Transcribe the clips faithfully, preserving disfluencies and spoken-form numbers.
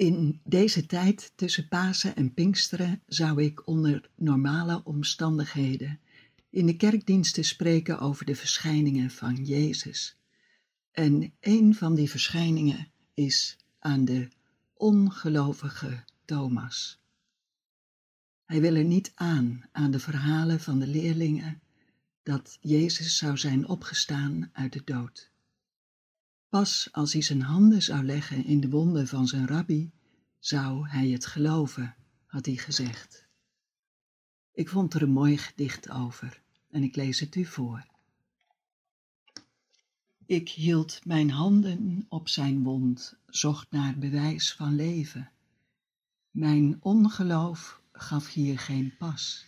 In deze tijd tussen Pasen en Pinksteren zou ik onder normale omstandigheden in de kerkdiensten spreken over de verschijningen van Jezus. En een van die verschijningen is aan de ongelovige Thomas. Hij wil er niet aan, aan de verhalen van de leerlingen, dat Jezus zou zijn opgestaan uit de dood. Pas als hij zijn handen zou leggen in de wonden van zijn rabbi, zou hij het geloven, had hij gezegd. Ik vond er een mooi gedicht over en ik lees het u voor. Ik hield mijn handen op zijn wond, zocht naar bewijs van leven. Mijn ongeloof gaf hier geen pas.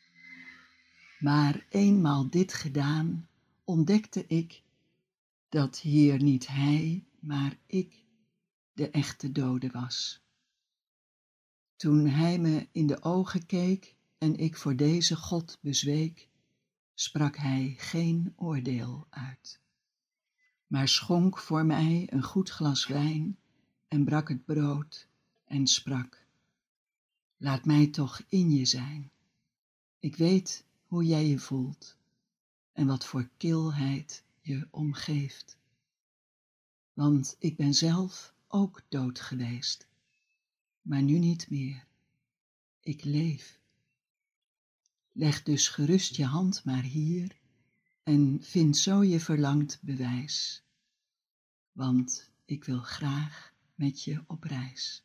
Maar eenmaal dit gedaan, ontdekte ik dat hier niet hij, maar ik de echte dode was. Toen hij me in de ogen keek en ik voor deze God bezweek, sprak hij geen oordeel uit, maar schonk voor mij een goed glas wijn en brak het brood en sprak: laat mij toch in je zijn. Ik weet hoe jij je voelt en wat voor kilheid je omgeeft. Want ik ben zelf ook dood geweest, maar nu niet meer. Ik leef. Leg dus gerust je hand maar hier en vind zo je verlangd bewijs. Want ik wil graag met je op reis.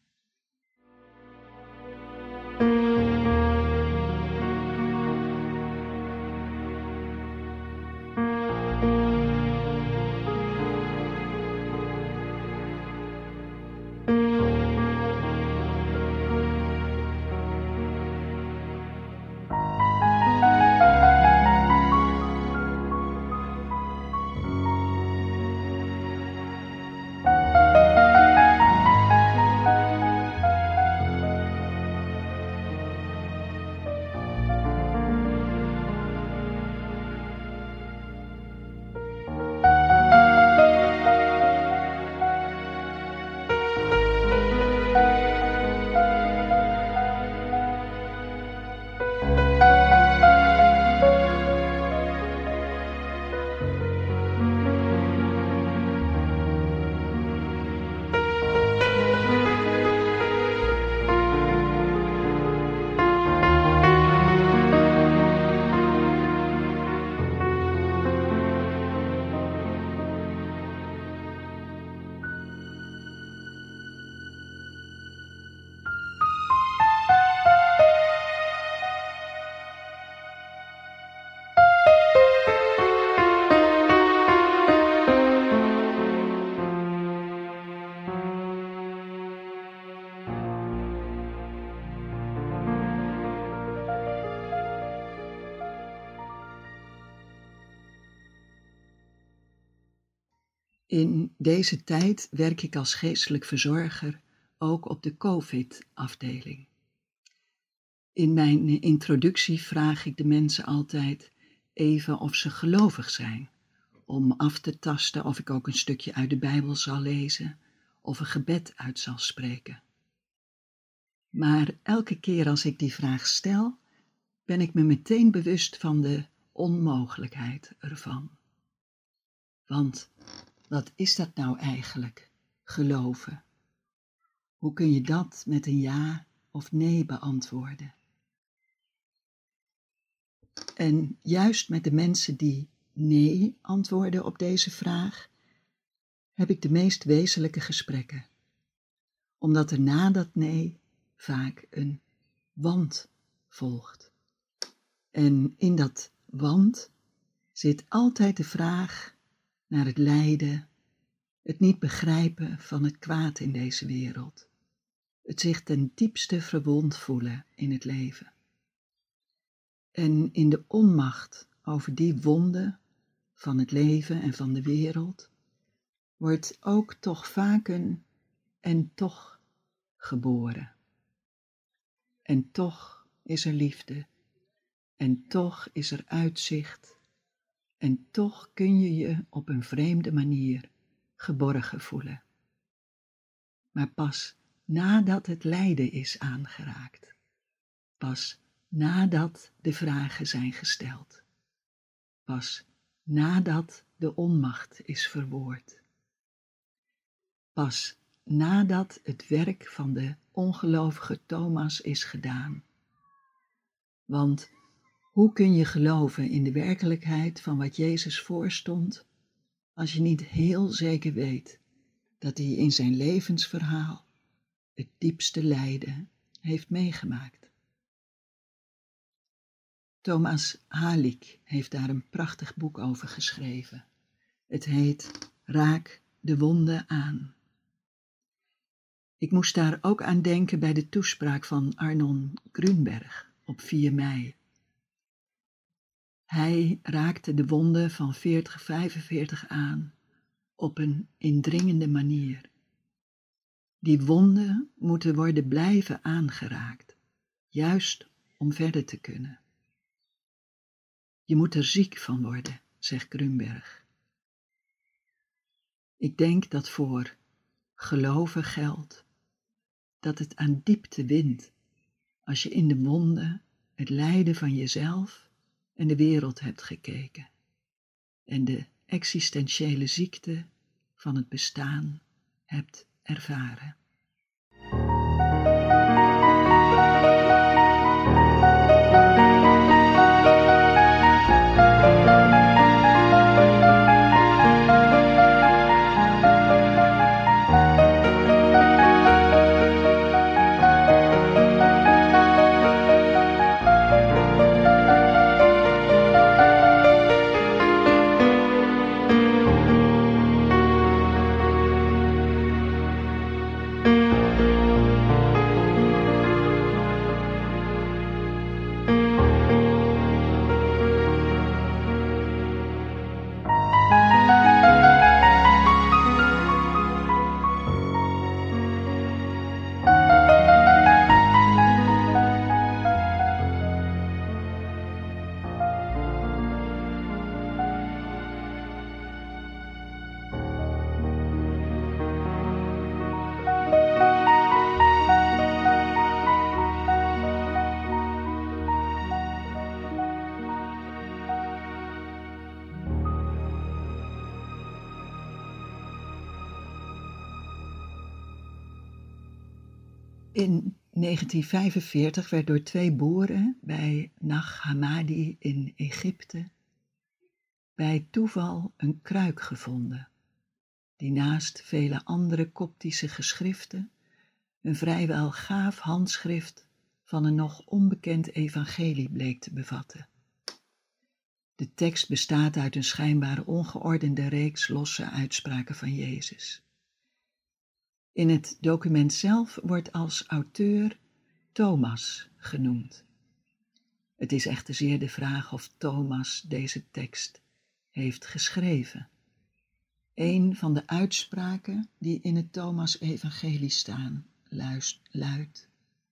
In deze tijd werk ik als geestelijk verzorger ook op de COVID-afdeling. In mijn introductie vraag ik de mensen altijd even of ze gelovig zijn, om af te tasten of ik ook een stukje uit de Bijbel zal lezen of een gebed uit zal spreken. Maar elke keer als ik die vraag stel, ben ik me meteen bewust van de onmogelijkheid ervan. Want wat is dat nou eigenlijk, geloven? Hoe kun je dat met een ja of nee beantwoorden? En juist met de mensen die nee antwoorden op deze vraag, heb ik de meest wezenlijke gesprekken. Omdat er na dat nee vaak een want volgt. En in dat want zit altijd de vraag naar het lijden, het niet begrijpen van het kwaad in deze wereld, het zich ten diepste verwond voelen in het leven. En in de onmacht over die wonden van het leven en van de wereld, wordt ook toch vaak een en toch geboren. En toch is er liefde, en toch is er uitzicht, en toch kun je je op een vreemde manier geborgen voelen. Maar pas nadat het lijden is aangeraakt. Pas nadat de vragen zijn gesteld. Pas nadat de onmacht is verwoord. Pas nadat het werk van de ongelovige Thomas is gedaan. Want hoe kun je geloven in de werkelijkheid van wat Jezus voorstond, als je niet heel zeker weet dat hij in zijn levensverhaal het diepste lijden heeft meegemaakt? Thomas Halik heeft daar een prachtig boek over geschreven. Het heet Raak de wonden aan. Ik moest daar ook aan denken bij de toespraak van Arnon Grunberg op vier mei. Hij raakte de wonden van veertig vijfenveertig aan op een indringende manier. Die wonden moeten worden blijven aangeraakt, juist om verder te kunnen. Je moet er ziek van worden, zegt Grunberg. Ik denk dat voor geloven geldt dat het aan diepte wint als je in de wonden het lijden van jezelf en de wereld hebt gekeken en de existentiële ziekte van het bestaan hebt ervaren. In negentien vijfenveertig werd door twee boeren bij Nag Hammadi in Egypte bij toeval een kruik gevonden, die naast vele andere Koptische geschriften een vrijwel gaaf handschrift van een nog onbekend evangelie bleek te bevatten. De tekst bestaat uit een schijnbaar ongeordende reeks losse uitspraken van Jezus. In het document zelf wordt als auteur Thomas genoemd. Het is echter zeer de vraag of Thomas deze tekst heeft geschreven. Een van de uitspraken die in het Thomas-evangelie staan, luidt: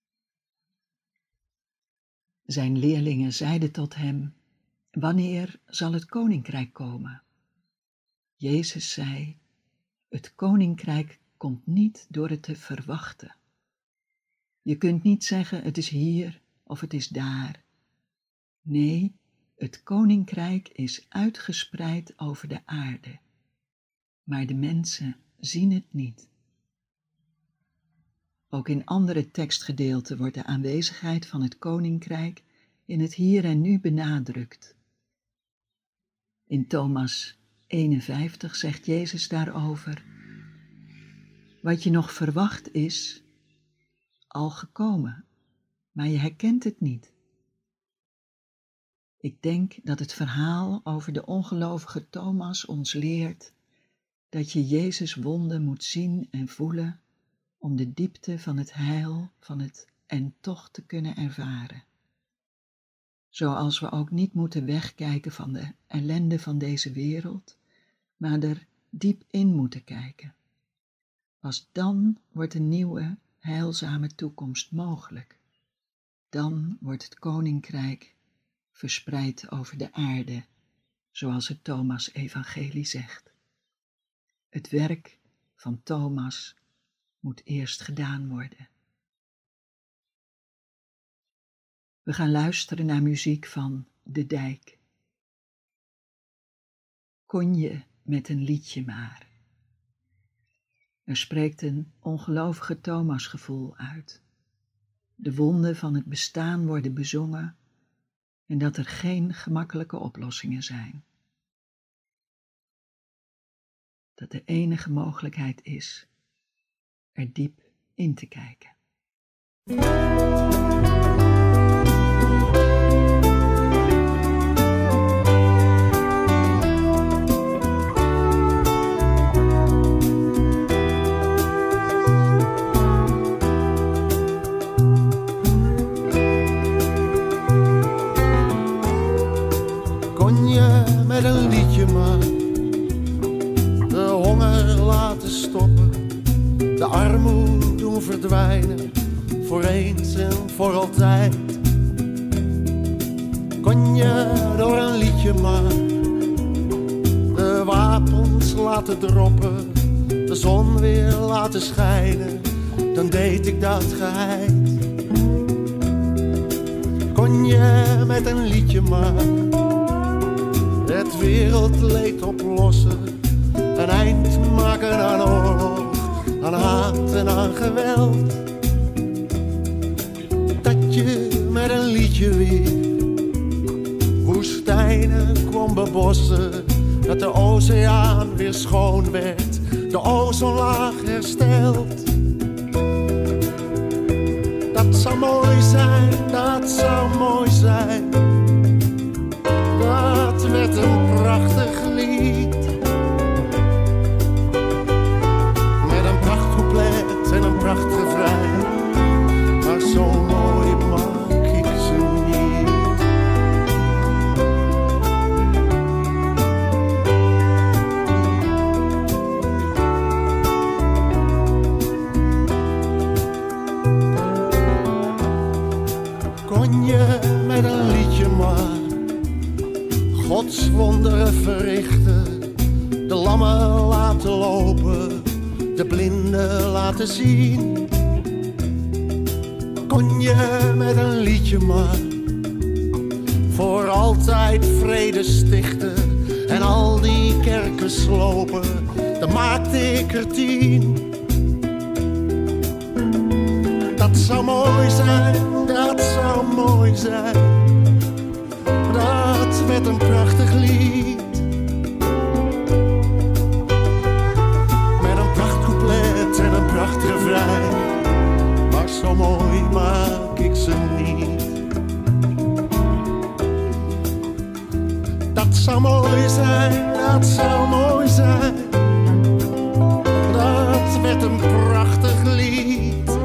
Zijn leerlingen zeiden tot hem: Wanneer zal het koninkrijk komen? Jezus zei: Het koninkrijk komt niet door het te verwachten. Je kunt niet zeggen het is hier of het is daar. Nee, het koninkrijk is uitgespreid over de aarde, maar de mensen zien het niet. Ook in andere tekstgedeelten wordt de aanwezigheid van het koninkrijk in het hier en nu benadrukt. In Thomas eenenvijftig zegt Jezus daarover: Wat je nog verwacht is al gekomen, maar je herkent het niet. Ik denk dat het verhaal over de ongelovige Thomas ons leert dat je Jezus' wonden moet zien en voelen om de diepte van het heil van het en toch te kunnen ervaren. Zoals we ook niet moeten wegkijken van de ellende van deze wereld, maar er diep in moeten kijken. Pas dan wordt een nieuwe, heilzame toekomst mogelijk. Dan wordt het koninkrijk verspreid over de aarde, zoals het Thomas-evangelie zegt. Het werk van Thomas moet eerst gedaan worden. We gaan luisteren naar muziek van De Dijk. Kon je met een liedje maar. Er spreekt een ongelovige Thomasgevoel uit. De wonden van het bestaan worden bezongen en dat er geen gemakkelijke oplossingen zijn. Dat de enige mogelijkheid is er diep in te kijken. Kon je met een liedje maar de honger laten stoppen, de armoede doen verdwijnen, voor eens en voor altijd. Kon je door een liedje maar de wapens laten droppen, de zon weer laten schijnen, dan deed ik dat geheid. Kon je met een liedje maar het wereldleed oplossen, een eind maken aan oorlog, aan haat en aan geweld. Dat je met een liedje weer woestijnen kwam bebossen, dat de oceaan weer schoon werd, de ozonlaag hersteld. Dat zou mooi zijn, dat zou mooi zijn. Dat werd een prachtig lied, met een prachtcouplet en een prachtrefrein, maar zo mooi maak ik ze niet. Kon je met een liedje maar Gods wonderen verrichten, de lammen laten lopen, de blinden laten zien. Kon je met een liedje maar voor altijd vrede stichten en al die kerken slopen, dan maakte ik er tien. Dat zou mooi zijn, dat zou mooi zijn. Dat werd een prachtig lied, met een prachtcouplet en een prachtrefrein, maar zo mooi maak ik ze niet. Dat zou mooi zijn, dat zou mooi zijn. Dat werd een prachtig lied,